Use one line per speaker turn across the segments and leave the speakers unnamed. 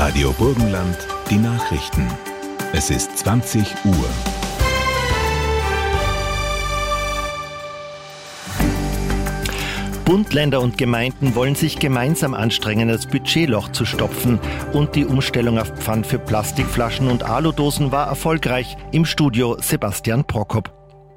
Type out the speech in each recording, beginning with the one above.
Radio Burgenland, die Nachrichten. Es ist 20 Uhr.
Bund, Länder und Gemeinden wollen sich gemeinsam anstrengen, das Budgetloch zu stopfen. Und die Umstellung auf Pfand für Plastikflaschen und Aludosen war erfolgreich. Im Studio Sebastian Prokop.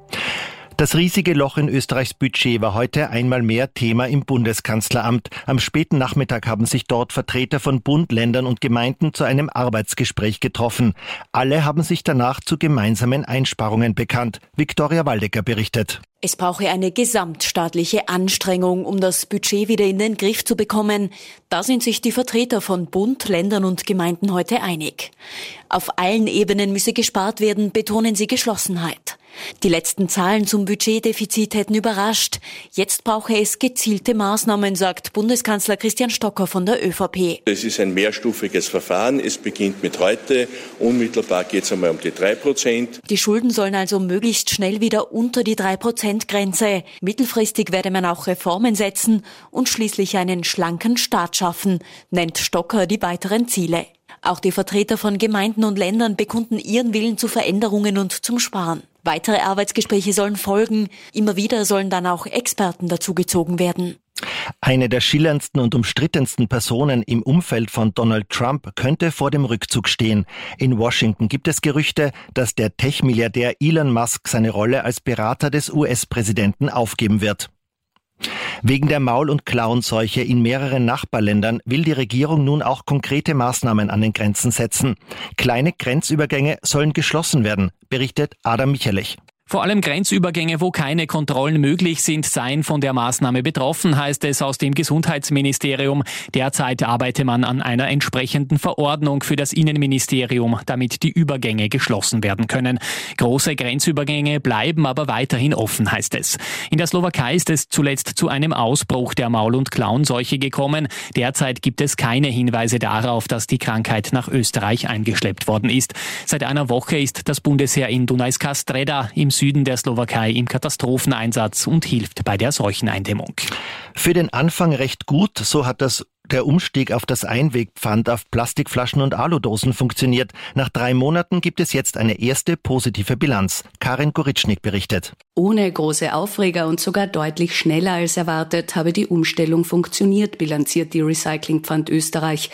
Das riesige Loch in Österreichs Budget war heute einmal mehr Thema im Bundeskanzleramt. Am späten Nachmittag haben sich dort Vertreter von Bund, Ländern und Gemeinden zu einem Arbeitsgespräch getroffen. Alle haben sich danach zu gemeinsamen Einsparungen bekannt. Viktoria Waldecker berichtet.
Es brauche eine gesamtstaatliche Anstrengung, um das Budget wieder in den Griff zu bekommen. Da sind sich die Vertreter von Bund, Ländern und Gemeinden heute einig. Auf allen Ebenen müsse gespart werden, betonen sie Geschlossenheit. Die letzten Zahlen zum Budgetdefizit hätten überrascht. Jetzt brauche es gezielte Maßnahmen, sagt Bundeskanzler Christian Stocker von der ÖVP.
Es ist ein mehrstufiges Verfahren. Es beginnt mit heute. Unmittelbar geht es einmal um die 3%.
Die Schulden sollen also möglichst schnell wieder unter die 3%-Grenze. Mittelfristig werde man auch Reformen setzen und schließlich einen schlanken Staat schaffen, nennt Stocker die weiteren Ziele. Auch die Vertreter von Gemeinden und Ländern bekunden ihren Willen zu Veränderungen und zum Sparen. Weitere Arbeitsgespräche sollen folgen. Immer wieder sollen dann auch Experten dazugezogen werden.
Eine der schillerndsten und umstrittensten Personen im Umfeld von Donald Trump könnte vor dem Rückzug stehen. In Washington gibt es Gerüchte, dass der Tech-Milliardär Elon Musk seine Rolle als Berater des US-Präsidenten aufgeben wird. Wegen der Maul- und Klauenseuche in mehreren Nachbarländern will die Regierung nun auch konkrete Maßnahmen an den Grenzen setzen. Kleine Grenzübergänge sollen geschlossen werden, berichtet Adam Michalich.
Vor allem Grenzübergänge, wo keine Kontrollen möglich sind, seien von der Maßnahme betroffen, heißt es aus dem Gesundheitsministerium. Derzeit arbeite man an einer entsprechenden Verordnung für das Innenministerium, damit die Übergänge geschlossen werden können. Große Grenzübergänge bleiben aber weiterhin offen, heißt es. In der Slowakei ist es zuletzt zu einem Ausbruch der Maul- und Klauenseuche gekommen. Derzeit gibt es keine Hinweise darauf, dass die Krankheit nach Österreich eingeschleppt worden ist. Seit einer Woche ist das Bundesheer in Dunajská Streda im Süden der Slowakei im Katastropheneinsatz und hilft bei der Seucheneindämmung.
Für den Anfang recht gut, so hat der Umstieg auf das Einwegpfand auf Plastikflaschen und Aludosen funktioniert. Nach 3 Monaten gibt es jetzt eine erste positive Bilanz. Karin Goritschnik berichtet.
Ohne große Aufreger und sogar deutlich schneller als erwartet habe die Umstellung funktioniert, bilanziert die Recyclingpfand Österreich.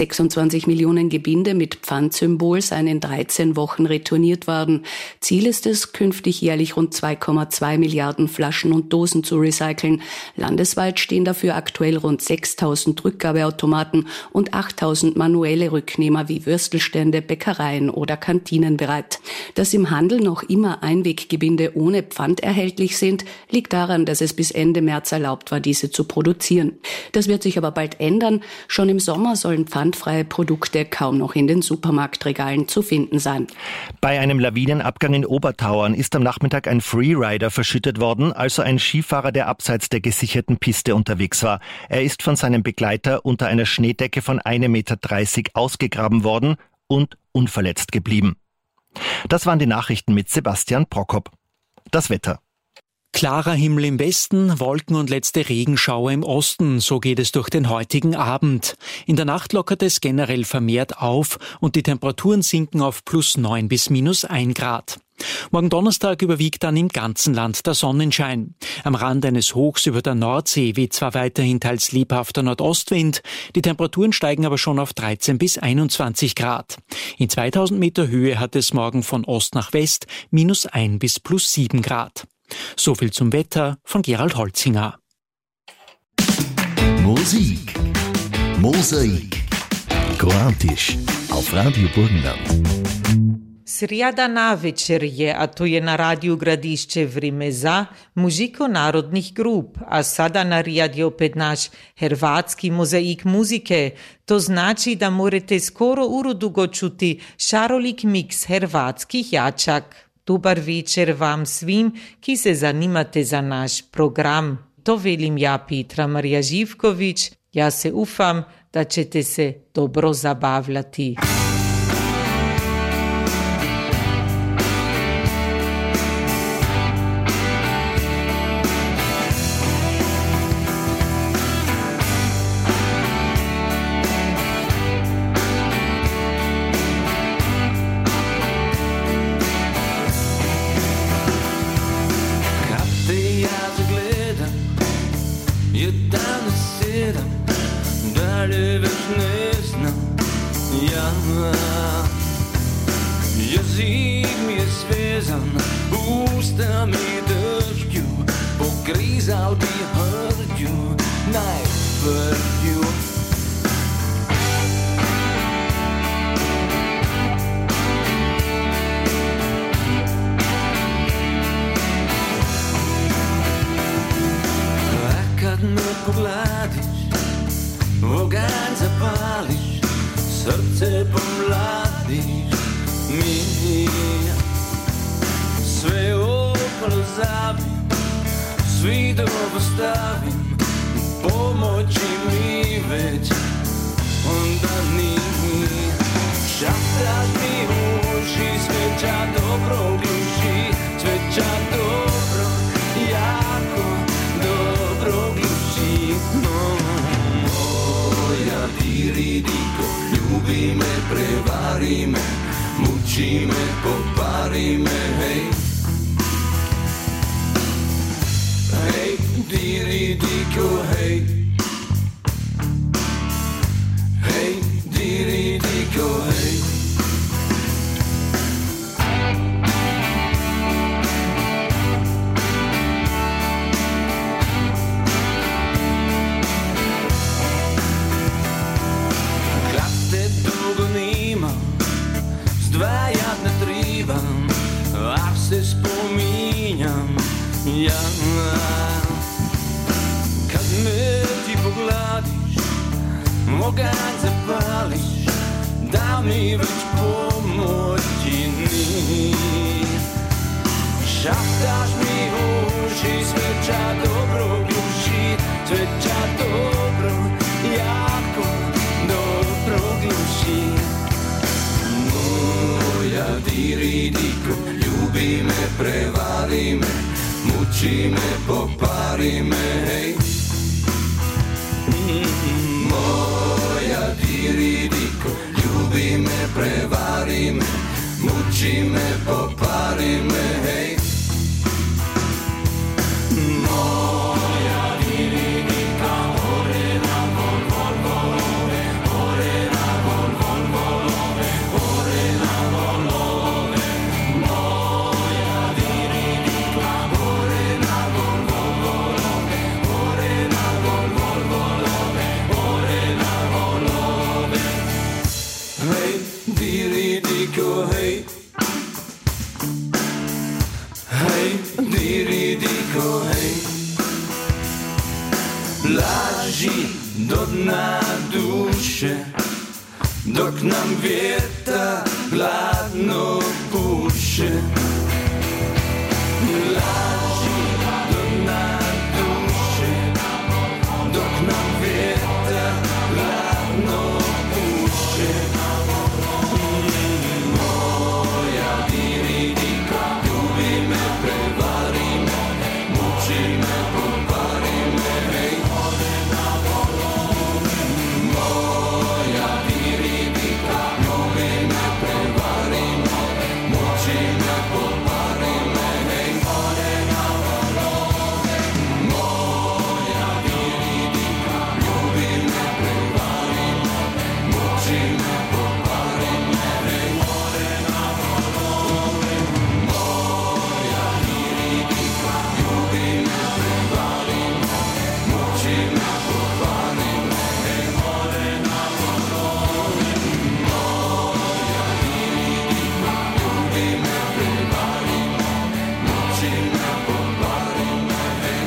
26 Millionen Gebinde mit Pfandsymbol seien in 13 Wochen retourniert worden. Ziel ist es, künftig jährlich rund 2,2 Milliarden Flaschen und Dosen zu recyceln. Landesweit stehen dafür aktuell rund 6.000 Rückgabeautomaten und 8.000 manuelle Rücknehmer wie Würstelstände, Bäckereien oder Kantinen bereit. Dass im Handel noch immer Einweggebinde ohne Pfand erhältlich sind, liegt daran, dass es bis Ende März erlaubt war, diese zu produzieren. Das wird sich aber bald ändern. Schon im Sommer sollen pfandfreie Produkte kaum noch in den Supermarktregalen zu finden sein.
Bei einem Lawinenabgang in Obertauern ist am Nachmittag ein Freerider verschüttet worden, also ein Skifahrer, der abseits der gesicherten Piste unterwegs war. Er ist von seinem Begleiter unter einer Schneedecke von 1,30 Meter ausgegraben worden und unverletzt geblieben. Das waren die Nachrichten mit Sebastian Prokop. Das Wetter.
Klarer Himmel im Westen, Wolken und letzte Regenschauer im Osten. So geht es durch den heutigen Abend. In der Nacht lockert es generell vermehrt auf und die Temperaturen sinken auf +9 bis -1 Grad. Morgen Donnerstag überwiegt dann im ganzen Land der Sonnenschein. Am Rand eines Hochs über der Nordsee weht zwar weiterhin teils lebhafter Nordostwind, die Temperaturen steigen aber schon auf 13 bis 21 Grad. In 2000 Meter Höhe hat es morgen von Ost nach West -1 bis +7 Grad. So viel zum Wetter von Gerald Holzinger.
Musik. Mosaik. Kroatisch. Auf Radio Burgenland.
Srijada navečer je, a to je na radiju Gradišće vrime za muziko narodnih grup, a sada na radiju opet naš hrvatski mozaik muzike. To znači da morate skoro uru dugo čuti šarolik miks hrvatskih jačak. Dobar večer vam svim, ki se zanimate za naš program. To velim ja, Petra Marija Živković. Ja se ufam da ćete se dobro zabavljati.
Jezik mi je svezan, usta mi dešću, pogrizal bi hrđu, najprđu. A kad me pogledaš, oganj zapališ, srce pomladiš mi. Sve okolo zavim, svi dobro stavim, pomoći mi već onda ni. Šaptaš mi uši, sveća dobro gluši, sveća dobro, jako dobro gluši. Moja diridiko, ljubi me, prevari me, muči me, popari me, hej. Hej, diridiko, hej. Hej, diridiko, hej. Klapte dugo nima, zdvajat ne trebam, a se spominjam ja. Kad me ti pogledaš, oganj zapališ, da mi već pomoći ni. Šaptaš mi uši, sveća dobro gluši, sveća dobro, jako dobro gluši. Moja diridiko, ljubi me, prevari me, muči me, popari me, hej. Moja diridiko, ljubi me, prevari me, muči me, popari me, hej. Moja diridika, ore na vol, vol, volove, ore na vol, vol, volove, ore na volove. Moja diridika, ore na vol, vol, volove, ore na vol, vol, volove, ore na volove. Hej, diridiko, hej. Hej, diridiko, hej. Laži do dna duše, dok nam vjetar hladno puše. Laži do dna duše, dok nam vjetar hladno puše. Moja diridika, ljubi me, prevari me, muči me, popari me, hej. Moja diridika, ljubi me, prevari me, muči me, popari me, hej. Moja diridika, ljubi me, prevari me, muči me, popari me, hej. Moja diridika, ljubi me, prevari me, muči me, popari me, hej. Moja diridika, ljubi me, prevari me, muči me, popari me, hej.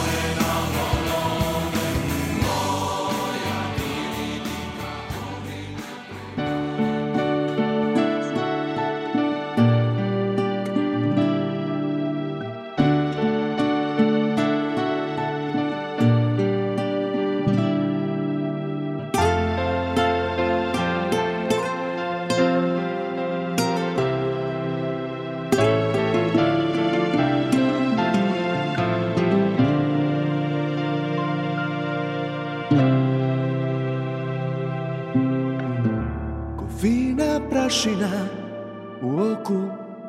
Kovina prašina u oku,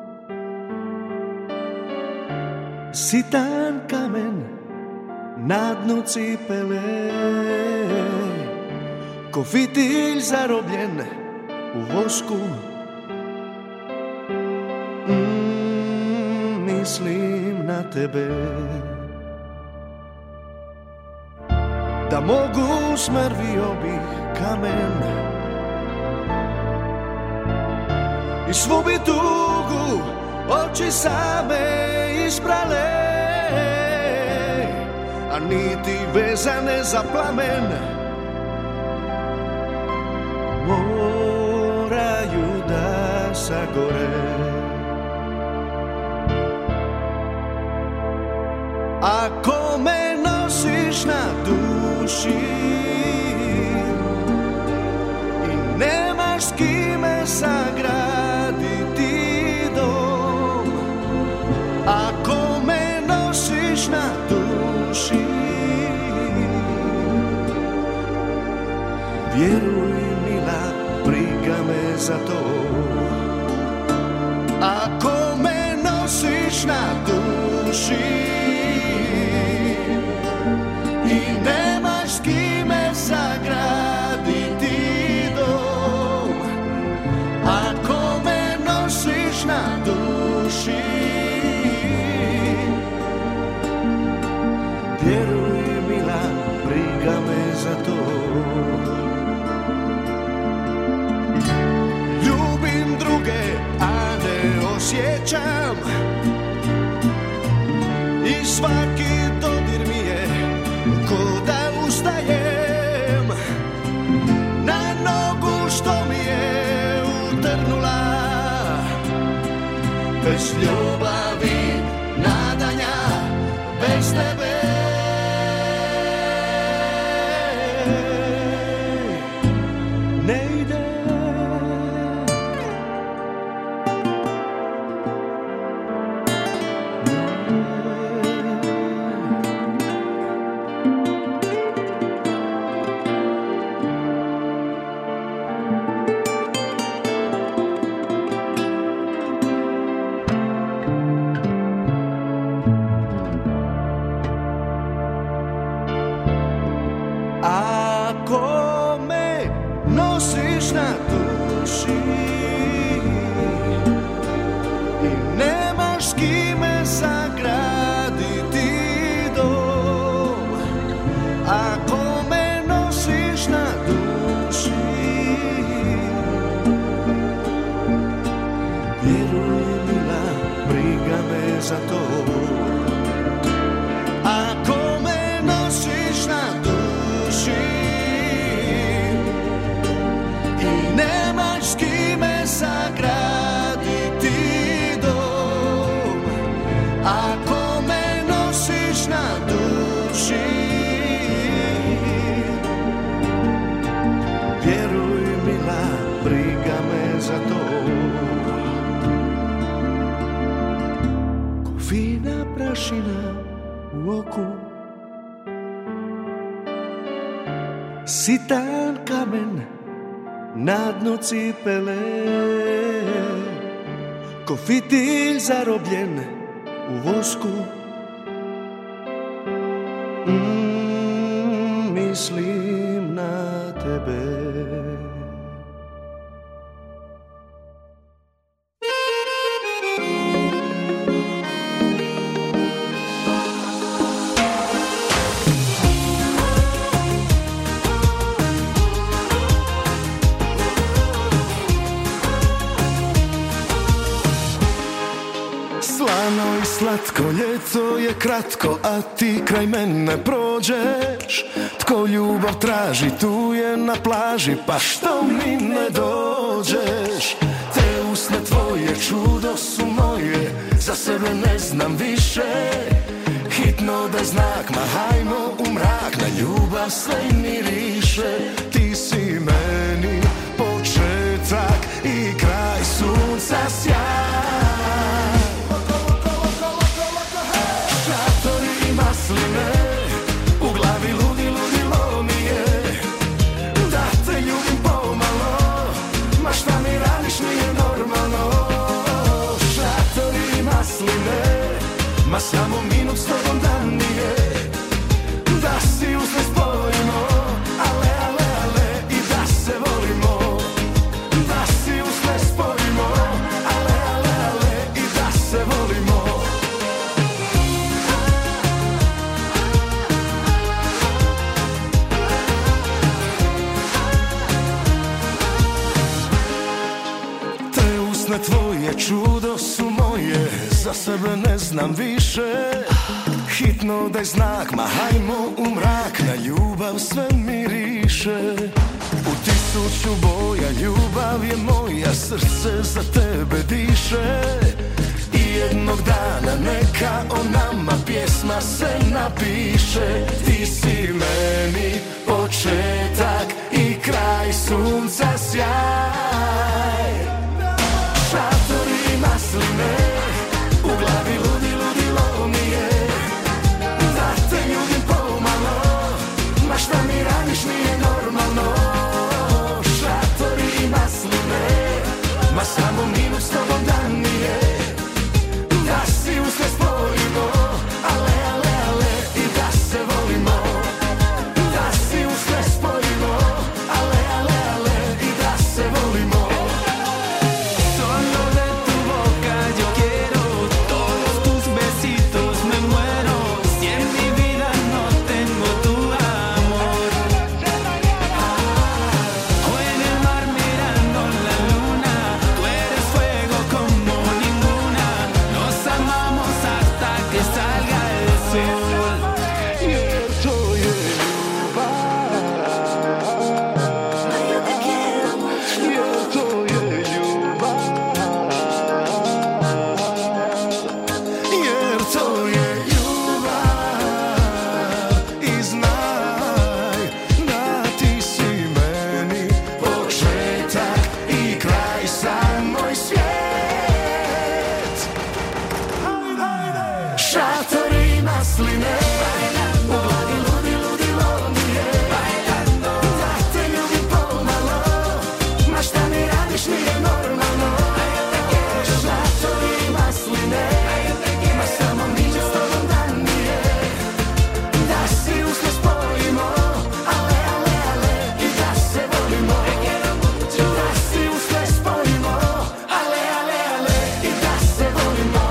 sitan kamen na dnu cipele, ko fitilj zarobljen u vosku. Mislim na tebe. Da mogu smrvio bih kamen i svu bi tugu oči same isprale, a niti vezane za plamen moraju da sagore. Ako me nosiš na duši i nemaš s kime sagraditi dom, ako me nosiš na duši, vjeruj mila, briga me za to. Ako me nosiš na duši i nemaš s kime sagraditi dom, ako me nosiš na duši, vjeruj mila, briga me za to. Ljubim druge, a ne osjećam, i svaki dodir mi je ko da ustajem na nogu što mi je utrnula. Bez ljubavi, nadanja, bez tebe ne ide. Ako me nosiš na duši i nemaš s kime sagraditi dom, ako me nosiš na duši, vjeruj mila, briga me za to. Ako me nosiš na duši i nemaš s kime sagraditi dom, ako me nosiš na duši, vjeruj mila, briga me za to. Ko fina prašina u oku, sitan kamen na dnu cipele, ko fitilj zarobljen u vosku. Mislim na tebe. Slano i slatko, ljeto je kratko, a ti kraj mene prođeš. Tko ljubav traži, tu je na plaži, pa što mi ne dođeš? Te usne tvoje, čudo su moje, za sebe ne znam više. Hitno da znak, ma hajmo u mrak, na ljubav sve miriše. Ti si meni početak i kraj sunca sjaj. Masline, u glavi ludilo mi je, da te ljubim pomalo, ma šta mi radiš nije normalno. Šatori i masline, ma samo minut s tobom dan nije, da si usne spojimo, ale, i da se volimo, da Sve tvoje čudo su moje, za sebe ne znam više. Hitno daj znak, ma hajmo u mrak, na ljubav sve miriše. U 1000 boja ljubav je moja, srce za tebe diše. I jednog dana neka o nama pjesma se napiše. Ti si meni početak i kraj, sunca sjaj. Šatori masline, u glavi ludilo mi je. Da te ljubim pomalo, ma šta mi radiš nije normalno. Šatori masline, ma samo minut s tobom dan nije. Da si sve spojimo, ale, ale, ale, i da se volimo. Da si sve spojimo, ale, ale, ale, i da se volimo.
Solo de tu boca yo quiero, todos tus besitos me muero. Si en mi vida no tengo tu amor. O en el mar mirando la luna, tú eres fuego como ninguna. Nos amamos hasta que salga el sol.
Jer to je ljubav. Jer to je ljubav. Jer to je ljubav. I znaj da ti si meni početak i kraj, sam moj svijet. Šatori masline, u glavi ludilo mi je. Da te ljubim pomalo, ma šta mi radiš nije normalno. Šatori masline, ma samo minut s tobom dan nije. Da si sve spojimo, ale, ale, ale, i da se volimo. Da si sve spojimo, ale, ale, ale, i da se volimo.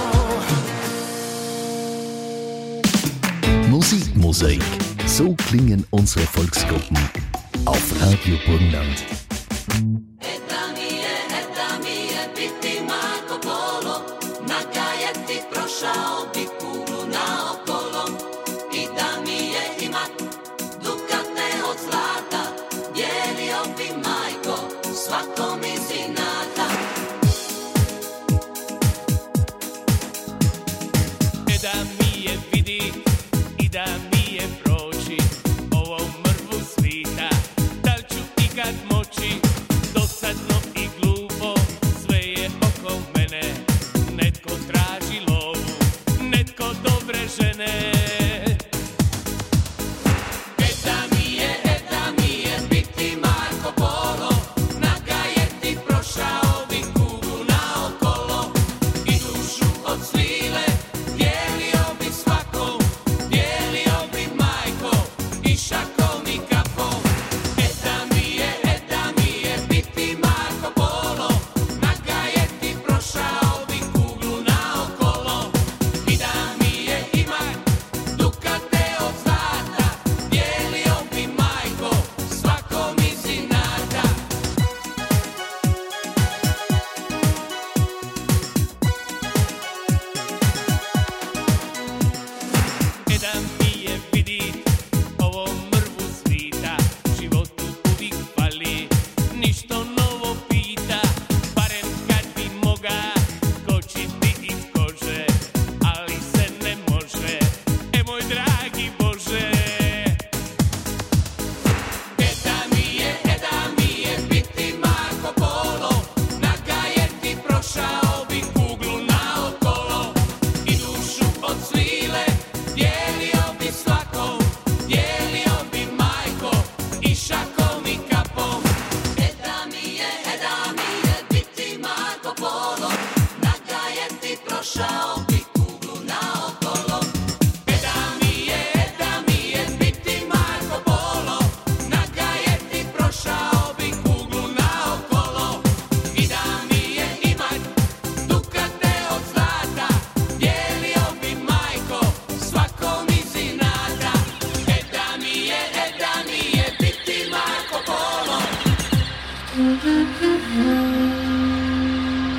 Musikmosaik. So klingen unsere Volksgruppen auf Radio Burgenland.
Eta mi je biti Marko Polo, na kajeti prošao bi kuglu naokolo. I da mi je imat dukate od zlata, dijelio bi majko svakom iz inata.
Da mi je vidi i da mi je proći ovom mrvu svita. Da li ću ikad moći, dosadno i glupo, sve je oko mene. Netko traži lovu, netko dobre žene. Da mi je biti Marko Polo, na kajeti prošao bi kuglu naokolo. I dušu od svile dijelio bi svakom, dijelio bi majko i šakom i kapom. Da mi je biti Marko Polo, na kajeti prošao bi kuglu naokolo. I da mi je imat dukate od zlata, dijelio bi majko svakom iz inata. Da mi je vidit ovo mrvu svita, životu uvijek fali, ništo novo pita. Barem kad bi moga skočiti iz kože, ali se ne može, moj dragi Bože. Da mi je biti Marko Polo, na kajeti prošao bi kuglu naokolo. I dušu od svile dijelio bi svakom, dijelio bi majko i šakom i kapom. Da mi je biti Marko Polo, na kajeti prošao bi kuglu naokolo. Da mi je biti Marko Polo, na kajeti prošao bi kuglu naokolo. I da mi je imat dukate od zlata, dijelio bi majko svakom iz inata. Da mi je biti Marko Polo.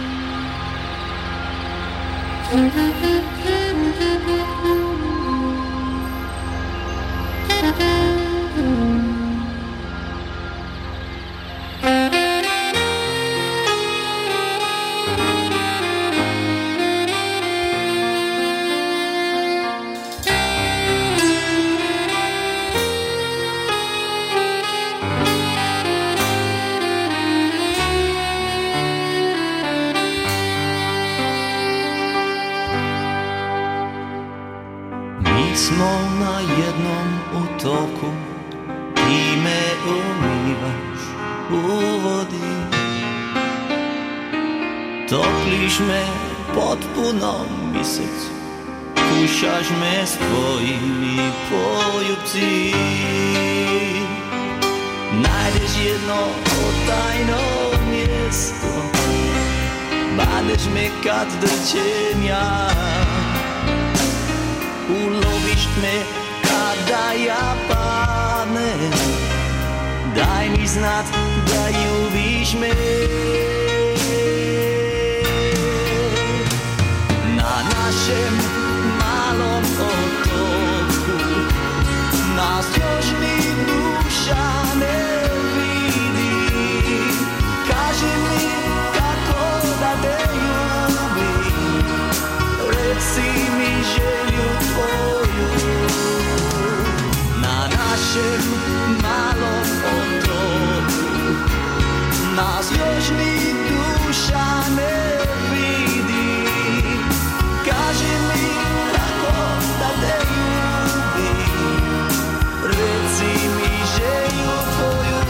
smo na jednom otoku, ti me umivaš u vodi, topliš me potpuno mjesecu, kušaš me s tvojimi poljubci, najdeš jedno tajno mjesto, badeš me kad drčem ja, uloviš me kada ja padnem, daj mi znat da ljubiš me. Na našem malom otoku nas još ni duša ne vidi, kaži mi kako da te ljubim, reci mi želju tvoju. Na našem malom otoku nas još ni duša ne vidi, kaži mi kako da te ljubim, reci mi želju tvoju.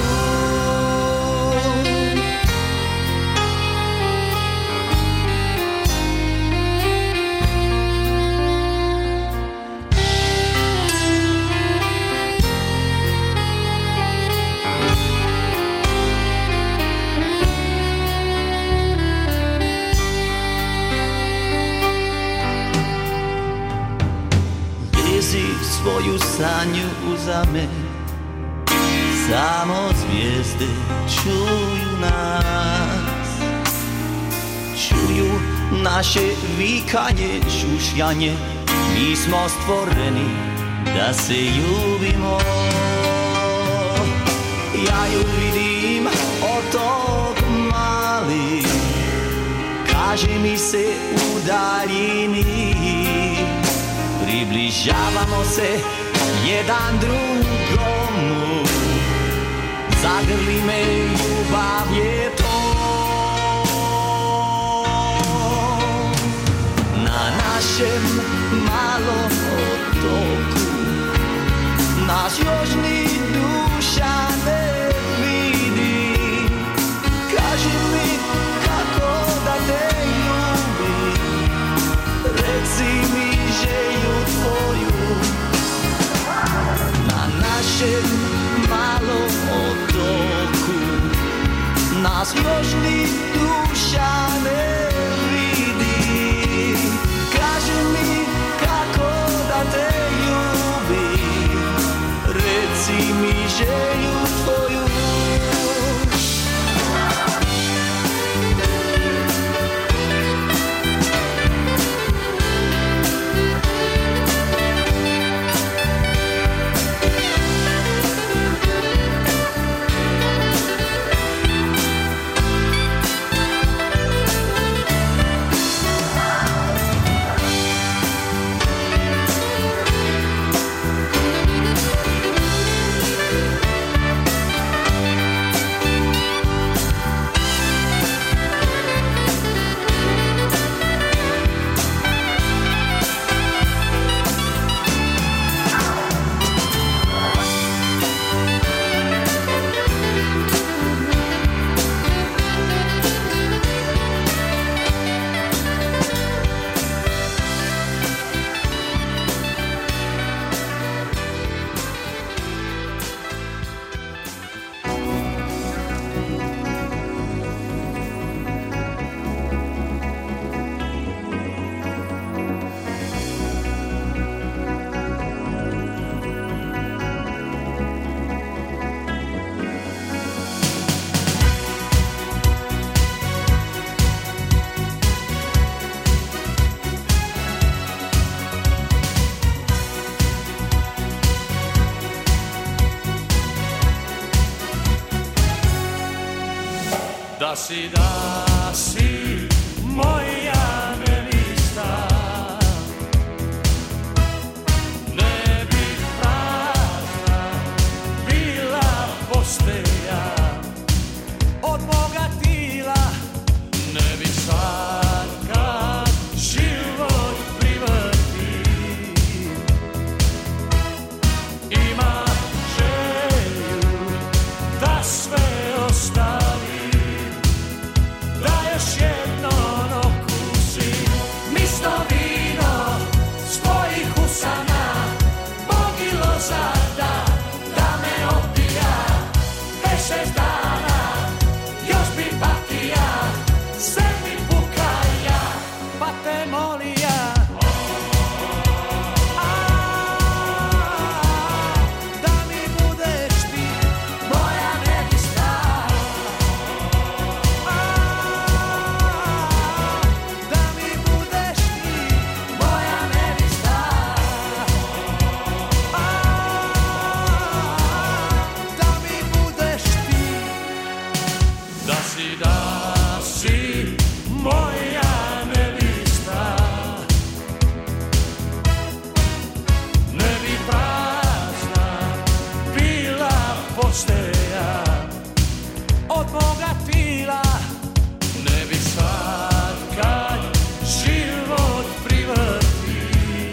Svoju sanju uza me, samo zvijezde čuju nas, čuju naše vikanje, šušljanje, mi smo stvoreni da se ljubimo. Ja ju vidim otok mali, kaže mi se u daljini, približavamo se jedan drugomu, zagrli me, ljubav je to. Na našem malom otoku nas još ni duša ne vidi, kaži mi kako da te ljubim, reci mi želju tvoju. Na našem malom otoku nas još ni duša ne vidi, kaži mi kako da te ljubim, reci mi želju tvoju. si moja nevista. Ne bi prazna bila postelja od moga tila, ne bi sad kad život privrti ima želju da sve ostavi, da još jednom okusim misto vino s tvojih usana, mogilo zada da me opija 5-6 dana, još bi patija, sve mi pukaja, pa te molija. Da mi budeš ti moja nevista, da mi budeš ti moja nevista, da mi budeš ti, da si moja nevista. Ne bi prazna bila postelja od moga tila, ne bi sad kad život privrti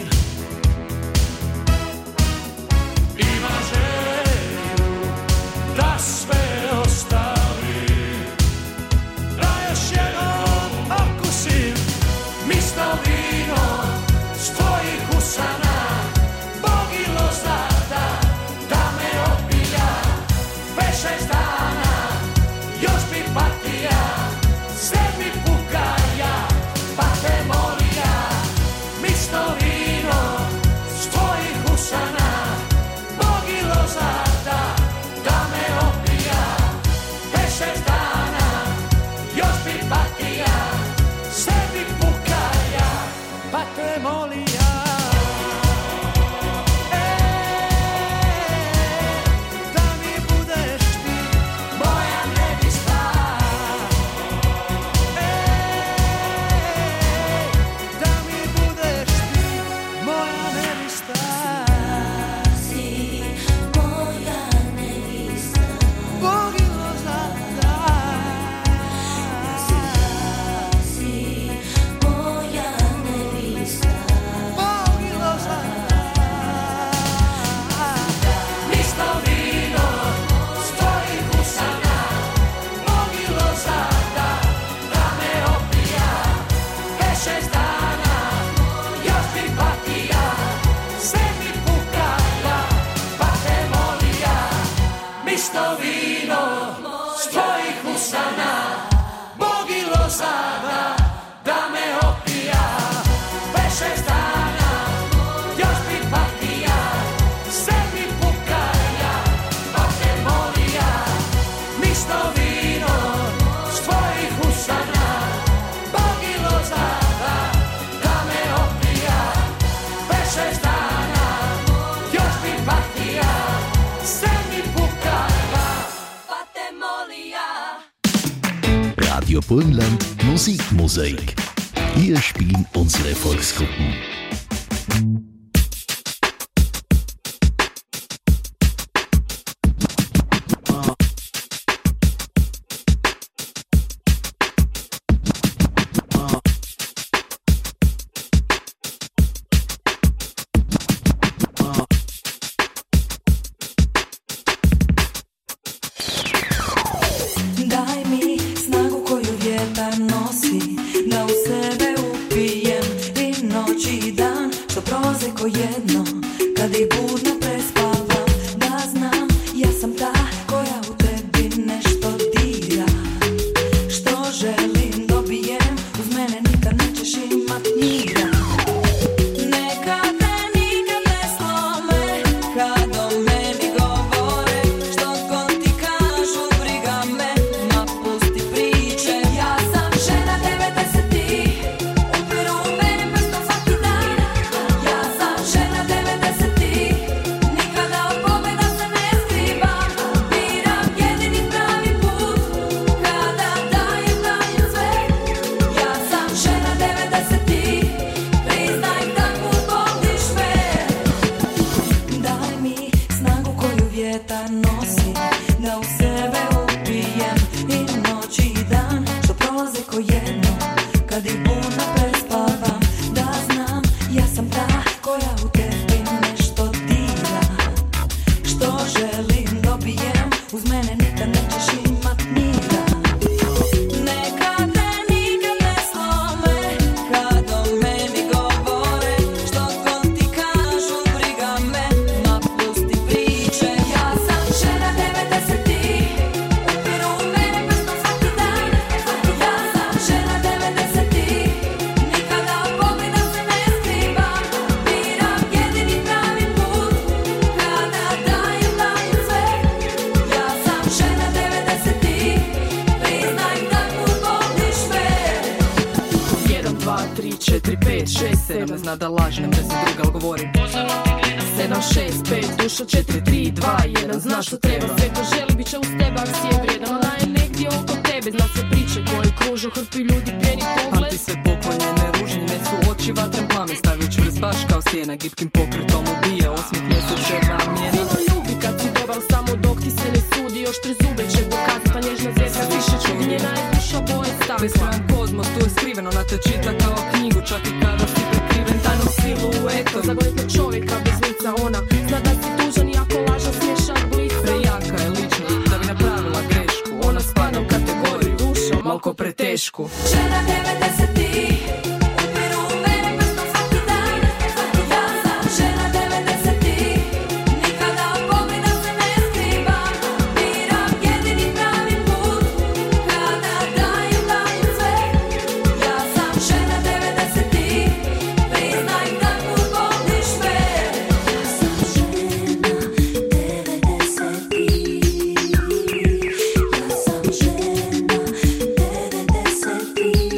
ima želju da sve ostavi, da još jednom okusim misto vino s tvojih usana, mogilo zada da me opija 5-6 dana, još bi patija, sve mi pukaja, pa te molija. Misto vino s tvojih usana, mogilo zada da me opija 5-6 dana, još bi patija, sve mi pukaja, pa te molija. Da mi budeš ti moja nevista, da mi budeš ti moja nevista. Si moja nevista, mogilo zada. Si moja nevista, mogilo zada. Misto vino s tvojih usana, mogilo zada da me opija 5-6 dana, još bi patija, sve mi pukaja, pa te molija. Misto vino s tvojih usana, mogilo zada da me opija 5-6 dana, još bi patija, sve mi pukaja, pa te molija. Misto vino s tvojih usana, mogilo zada da me opija 5-6 dana, još bi patija, sve mi pukaja, pa te molija.
Radio Burgenland Musikmosaik. Hier spielen unsere Volksgruppen.
Daj mi snagu koju vjetar nosi, da u sebe upijem i noć i dan što prolaze
3, 4, 5, 6, 7. Zna da lažnem, da si druga, al govorim 7, 6, 5, dušo 4, 3, 2, 1. Znaš što treba, sve to želi, bit će uz tebe, ak si je vrijedan. Ona je negdje oko tebe, zna sve priče koje kružu, hrpi ljudi, pjeni pogled. Pamti sve poklonjene ružnjine su oči, vatren plamen, stavio čvrst baš kao stijena, gipkim pokretom ubije, osmih mjesec jedna mjena. Fino ljubi kad si dobar, samo dok ti se ne sudi, još 3 zube će dokazati, pa nježna zvijezda više čudi, njena je duša boje stakla. Beskrajan kozmos, tu je skriveno, ona te čita kao knjigu, čak i kada si prekriven tajnom siluetom. Zagonitno čovjeka bez lica, ona zna da si tužan, iako laža smješak blica. Prejaka je ličnost, da bi napravila grešku, ona spada u kategoriju dušom, malko pretešku.
Žena 90-ih, upiru u mene prstom svaki dan. Ja sam žena 90-ih, nikada od pobjeda se ne skrivam. Biram jedini pravi put, kada dajem sve. Ja sam žena 90-ih, priznaj da put voliš me. Ja sam žena 90-ih, ja sam žena 90-ih.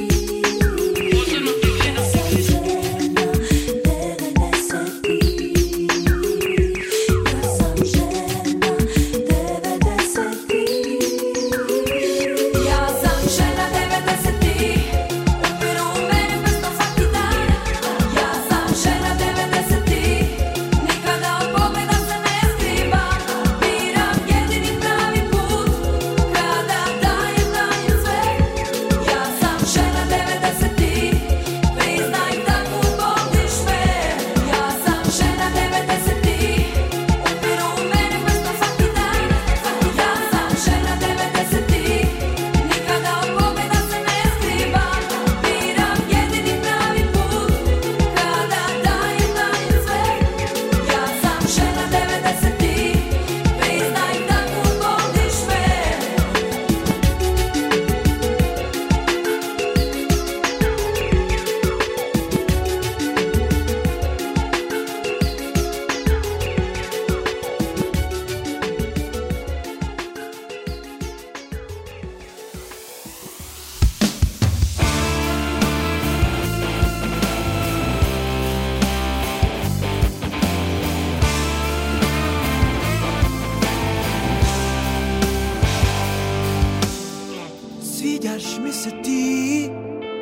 Sviđaš mi se ti,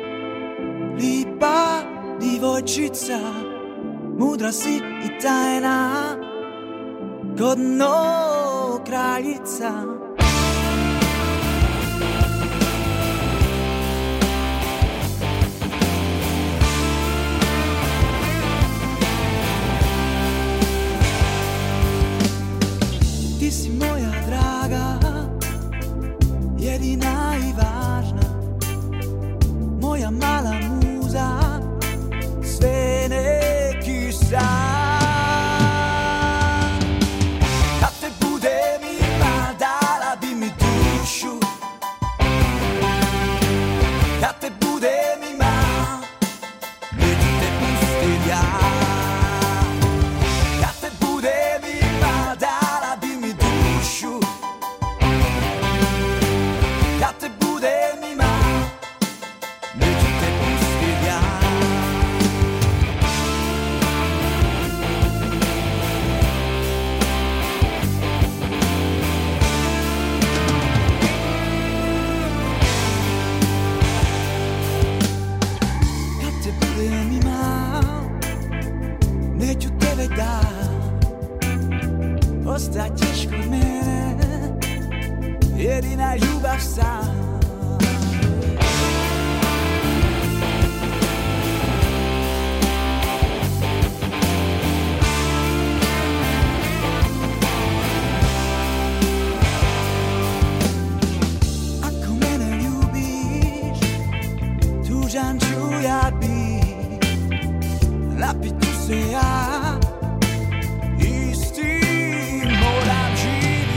lipa divojčica, mudra si i tajna, ko dno kraljica. Ti si moja draga, jedina i važna, moja mala muza, sve neki san. Kad te budem ima, dala bi mi dušu. Kad te budem ima, neću te pustit ja. Kad te budem ima, dala bi mi dušu. Kad te budem ima, neću te pustit ja. Kad te budem ima, neću tebe da. Ostaćeš kod mene, jedina ljubav sam. Ako mene ljubiš, tužan ću ja bit, napit ću se ja, i s tim moram živit.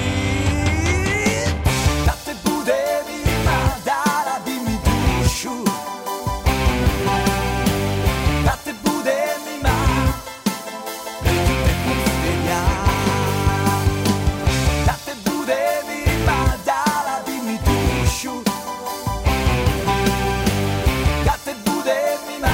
Kad te budem ima, dala bi mi dušu. Kad te budem ima, neću te pustit ja. Kad te budem ima, dala bi mi dušu. Kad te budem ima,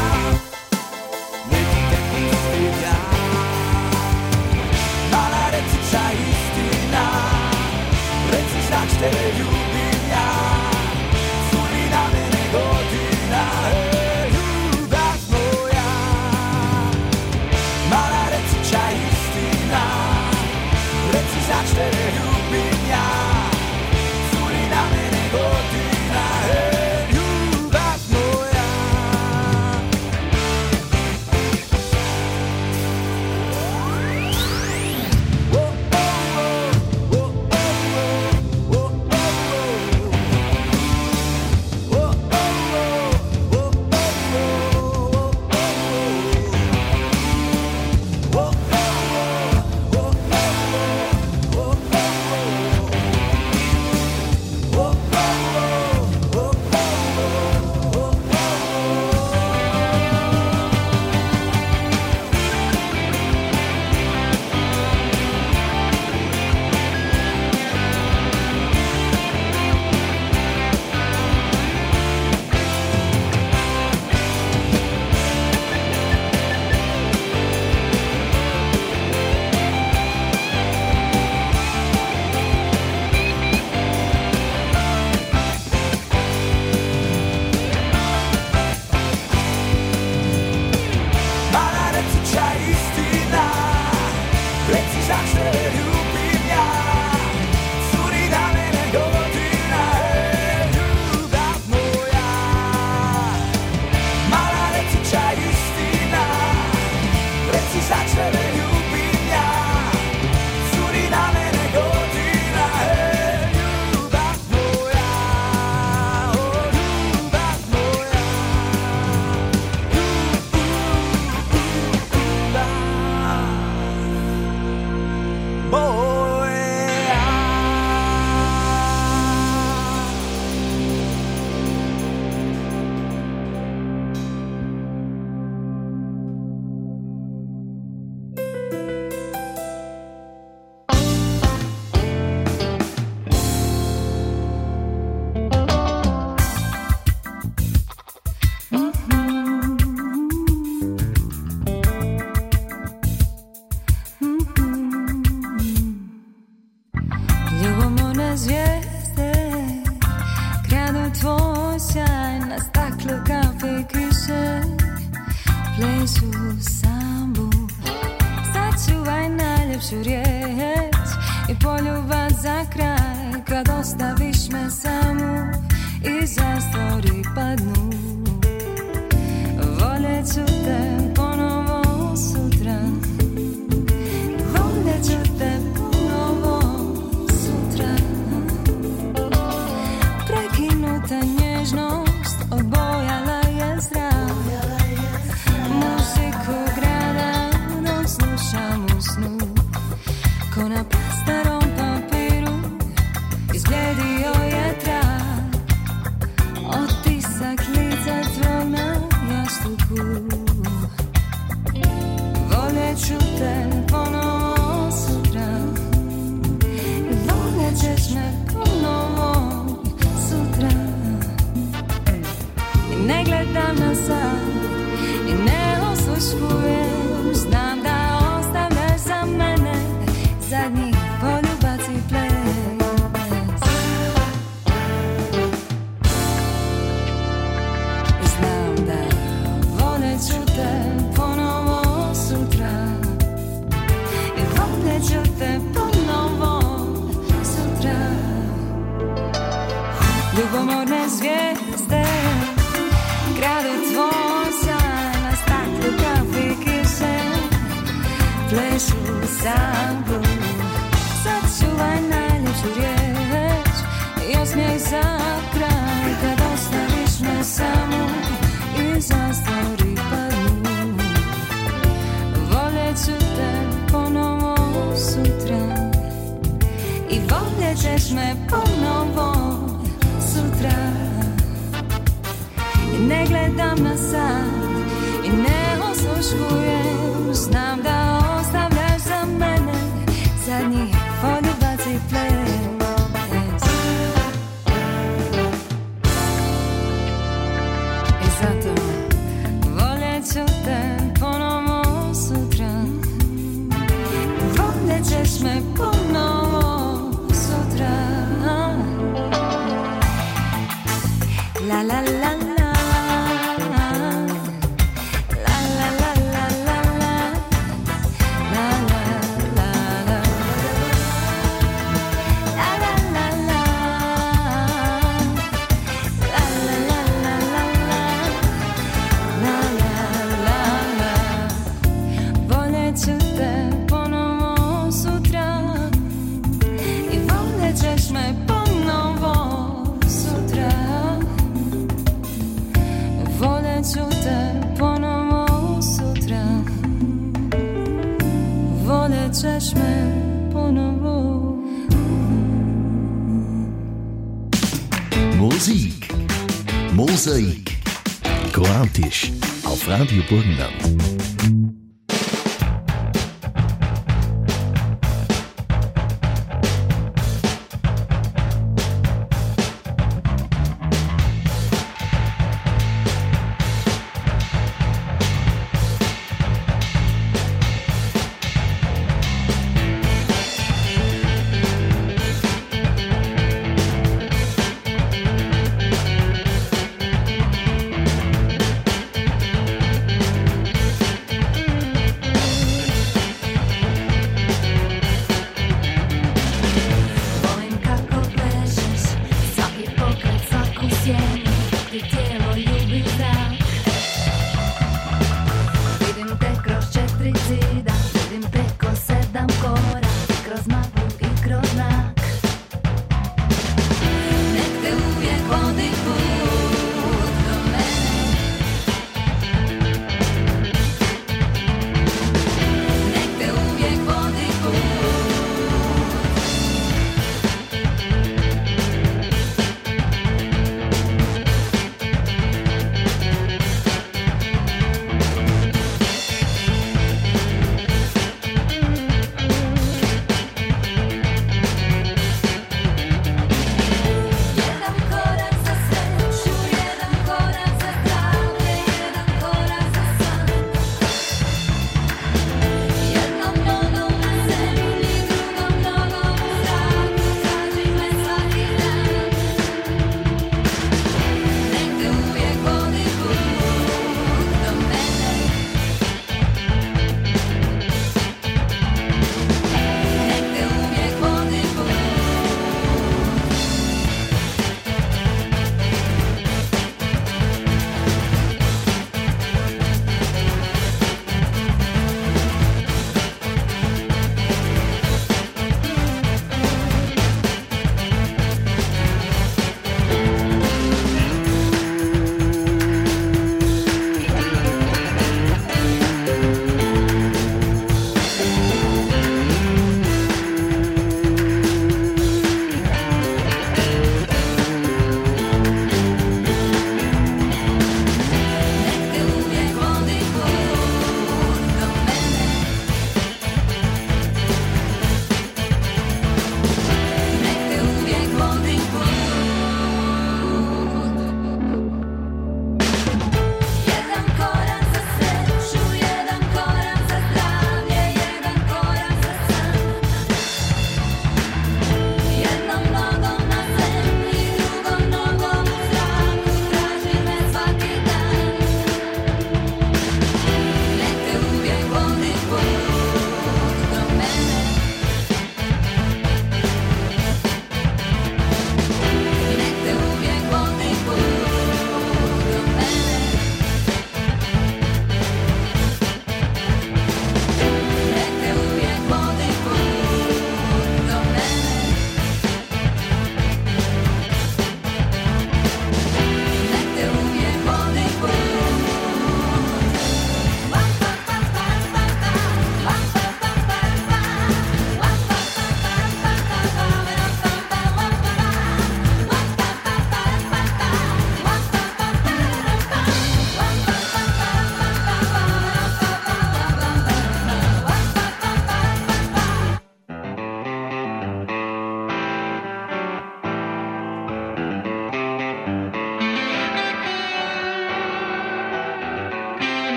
ostaviš me samu i zastori padnu. Voljet ću te ponovo sutra. Voljet ću te ponovo sutra. Prekinuta nježnost obojala je zrak. Muziku grada dok slušam u snu. Ko na starom papiru izgledio je trag. Otisak lica tvog na jastuku. Voljet ću te ponovo sutra. Voljet ćeš me ponovo sutra. I ne gledam na sad i ne osluškujem. Znam da ostavljaš za mene zadnji poljubac i ples. Znam da voljet ću te ponovo sutra. I voljet ću te ponovo sutra. Ljubomorne zvijezde gradu tvoj sjaj na staklu kafe kiše plešu sambu. Sačuvaj najljepšu riječ i osmijeh za kraj kad ostaviš me samu i zastori padnu. Voljet ću te ponovo sutra i voljet ćeš me ponovo sutra. I ne gledam na sad i ne osluškujem. Znam da ostavljaš za mene zadnji poljubac i ples. I zato voljet ću te ponovo sutra. Voljet ćeš me ponovo sutra. La la la la. Ćeš me ponovo.
Musik, Mosaik, kroatisch auf Radio Burgenland.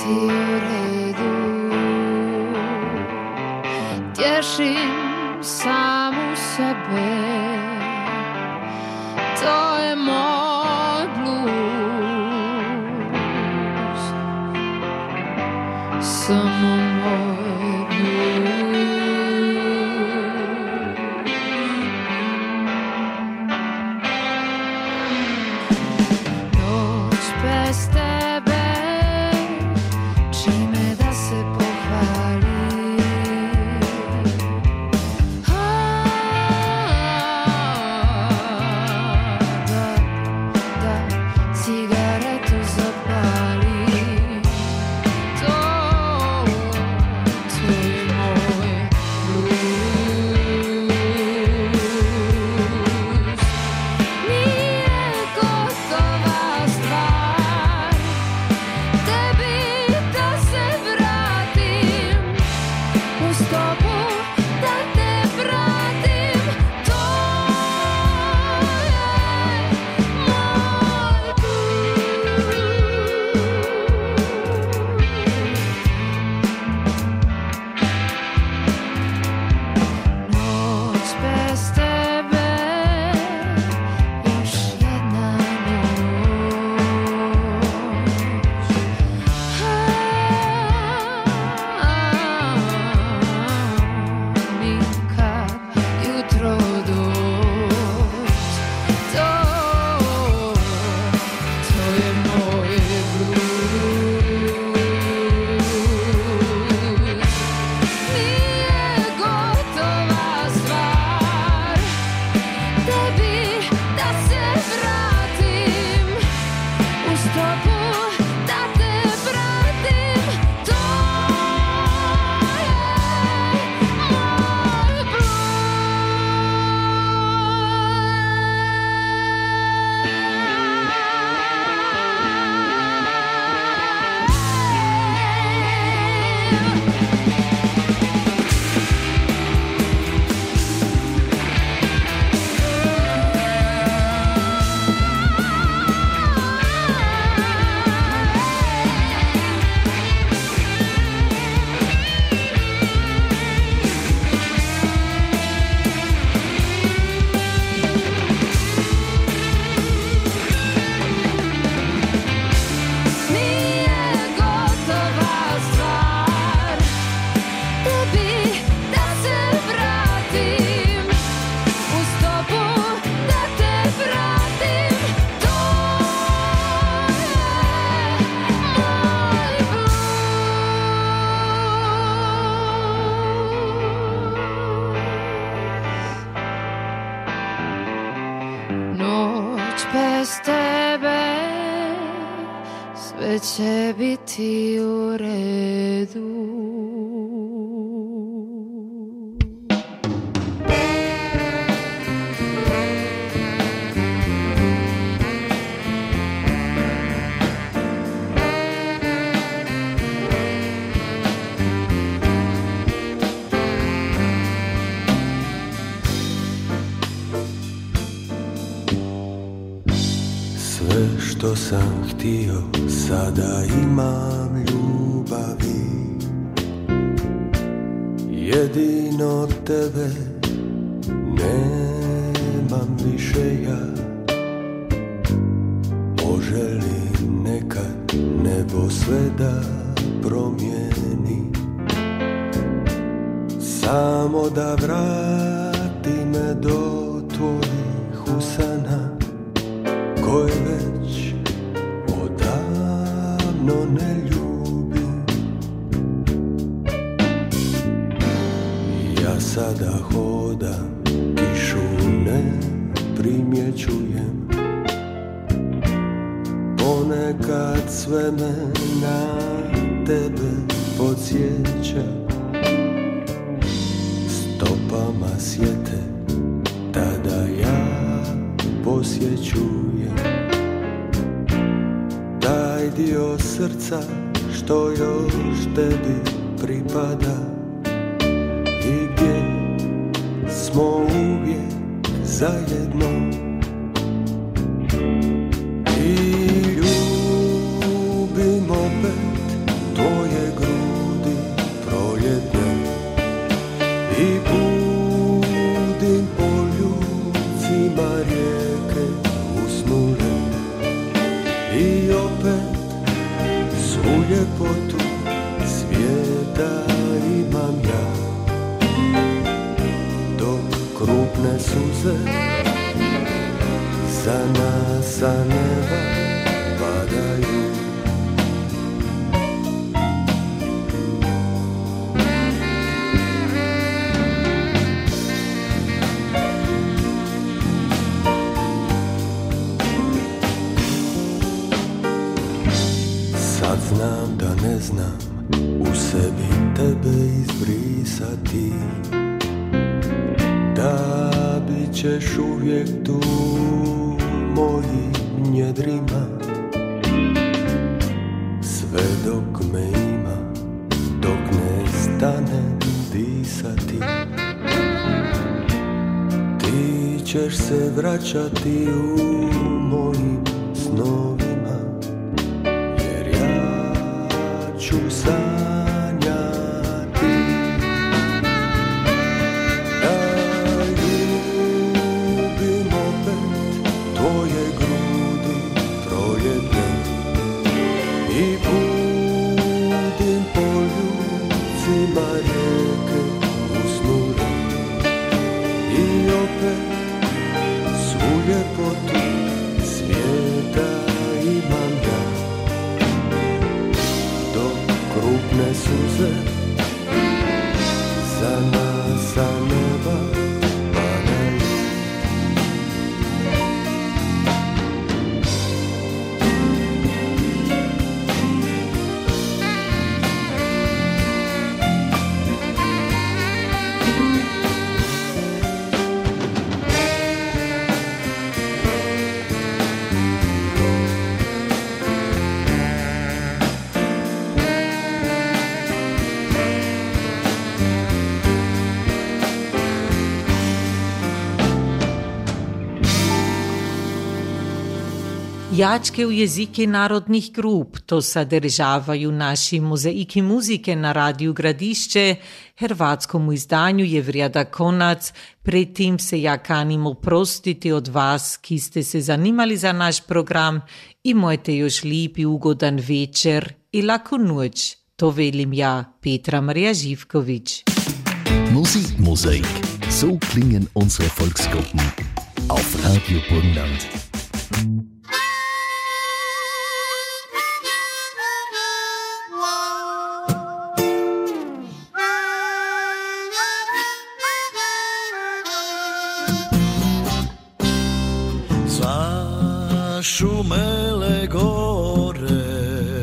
biti u redu. Tješim samu sebe, to je moj blues, samo moj blues. Noć bez tebe, čime da se pohvali. Cigaretu zapali, to je moj blues. Nije gotova stvar, tebi da se vratim, uz stopu da te vratim, to je moj noć bez tebe, još jedna noć, nikad jutro doć, to je moj blues. Nije gotova stvar, tebi da se vratim, uz stopu da te vratim, to je moj Nije gotova stvar, tebi da se vratim, uz stopu da te vratim, to je moj blues. Noć bez tebe, sve će biti u redu.
Sve što sam htio, sada imam ljubavi. Jedino tebe nemam više ja. Može li nekad nebo sve da promijeni, samo da vrati me do tvojih usana, koje već odavno ne ljubim. Ja sada hodam, kišu ne primjećujem, ponekad sve me na tebe podsjeća. Stopama sjete, tada ja posjećujem taj dio srca što još tebi pripada i gdje smo uvijek zajedno. I ljubim opet I budim poljubcima rijeke usnule i opet svu ljepotu svijeta imam ja, dok krupne suze za nas sa neba padaju. Sad znam da ne znam u sebi tebe izbrisati, da bit ćeš uvijek tu mojim njedrima, sve dok me ima, dok ne stanem disati. Ti ćeš se vraćati u mojim snovima, jer ja ću sanjati da ljubim opet tvoje grudi proljetne i budim poljubcima rijeke usnule i opet svu ljepotu svijeta imam ja, dok krupne suze za nas sa neba padaju.
Jačke u jezike narodnih grup, to sadržavaju naši mozaiki muzike na Radiju Gradišće, hrvatskom izdanju Jevrijada Konac. Pred tim se ja kanim oprostiti od vas, ki ste se zanimali za naš program. Imajte još lijep i ugodan večer i laku noć. To velim ja, Petra Maria Živković.
Musikmosaik. So klingen unsere Volksgruppen auf Radio Burgenland.
Zašumele gore,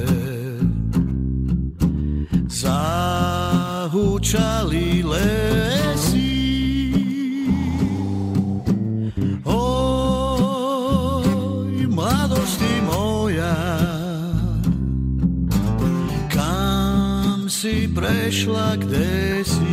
zahučali lesi, oj mladosti moja, kam si prešla, gde si?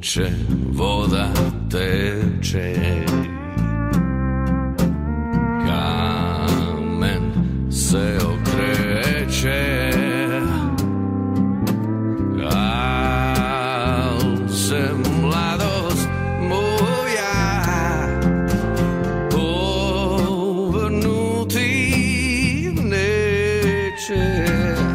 teče, voda teče. Kamen se okreće, al se mladost moja povrnuti neće.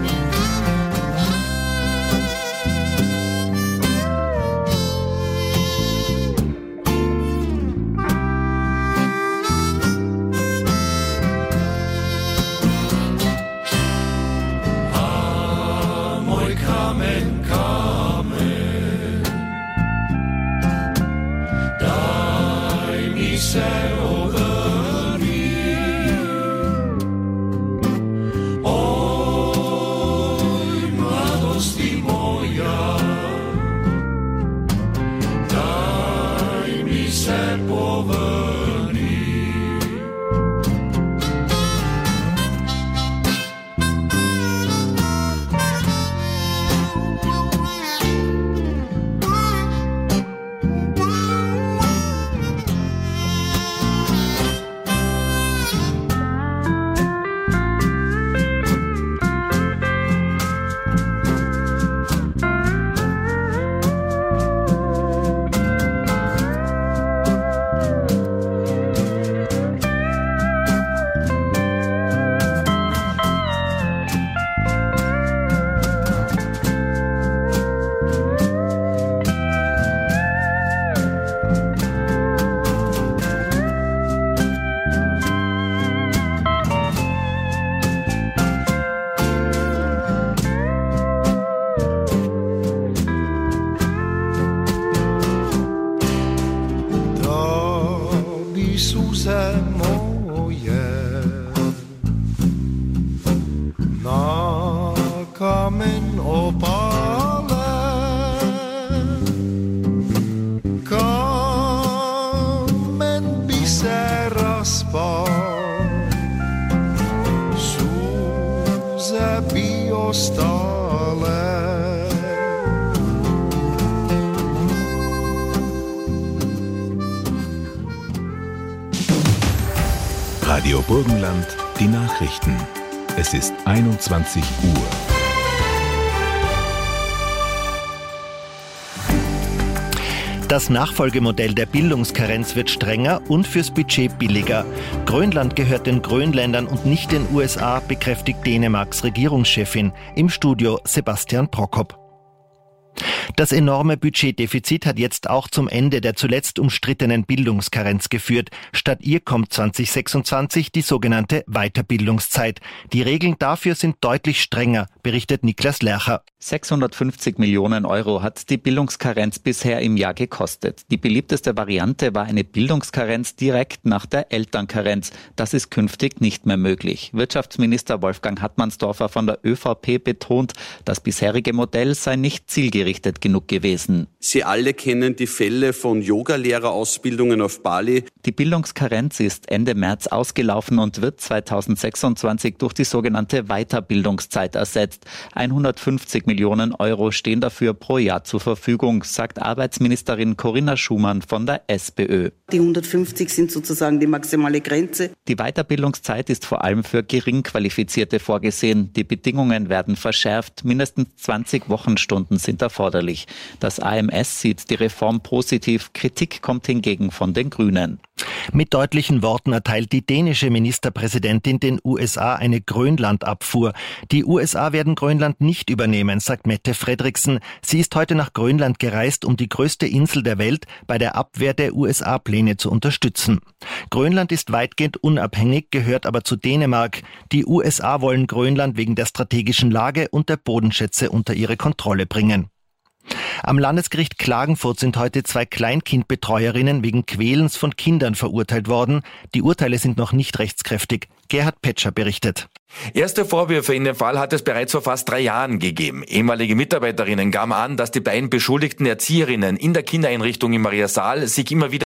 Radio Burgenland, die Nachrichten. Es ist 21 Uhr.
Das Nachfolgemodell der Bildungskarenz wird strenger und fürs Budget billiger. Grönland gehört den Grönländern und nicht den USA, bekräftigt Dänemarks Regierungschefin. Im Studio Sebastian Prokop. Das enorme Budgetdefizit hat jetzt auch zum Ende der zuletzt umstrittenen Bildungskarenz geführt. Statt ihr kommt 2026 die sogenannte Weiterbildungszeit. Die Regeln dafür sind deutlich strenger, berichtet Niklas Lercher.
650 Millionen Euro hat die Bildungskarenz bisher im Jahr gekostet. Die beliebteste Variante war eine Bildungskarenz direkt nach der Elternkarenz. Das ist künftig nicht mehr möglich. Wirtschaftsminister Wolfgang Hartmannsdorfer von der ÖVP betont, das bisherige Modell sei nicht zielgerichtet genug gewesen.
Sie alle kennen die Fälle von Yogalehrerausbildungen auf Bali.
Die Bildungskarenz ist Ende März ausgelaufen und wird 2026 durch die sogenannte Weiterbildungszeit ersetzt. 150 Millionen Euro stehen dafür pro Jahr zur Verfügung, sagt Arbeitsministerin Corinna Schumann von der SPÖ.
Die 150 sind sozusagen die maximale Grenze.
Die Weiterbildungszeit ist vor allem für Geringqualifizierte vorgesehen. Die Bedingungen werden verschärft. Mindestens 20 Wochenstunden sind erforderlich. Das AMS sieht die Reform positiv. Kritik kommt hingegen von den Grünen.
Mit deutlichen Worten erteilt die dänische Ministerpräsidentin den USA eine Grönlandabfuhr. Die USA werden Grönland nicht übernehmen, sagt Mette Frederiksen. Sie ist heute nach Grönland gereist, um die größte Insel der Welt bei der Abwehr der USA-Pläne zu unterstützen. Grönland ist weitgehend unabhängig, gehört aber zu Dänemark. Die USA wollen Grönland wegen der strategischen Lage und der Bodenschätze unter ihre Kontrolle bringen. Am Landesgericht Klagenfurt sind heute 2 Kleinkindbetreuerinnen wegen Quälens von Kindern verurteilt worden. Die Urteile sind noch nicht rechtskräftig. Gerhard Petscher berichtet.
Erste Vorwürfe in dem Fall hat es bereits vor fast 3 Jahren gegeben. Ehemalige Mitarbeiterinnen gaben an, dass die beiden beschuldigten Erzieherinnen in der Kindereinrichtung in Mariasaal sich immer wieder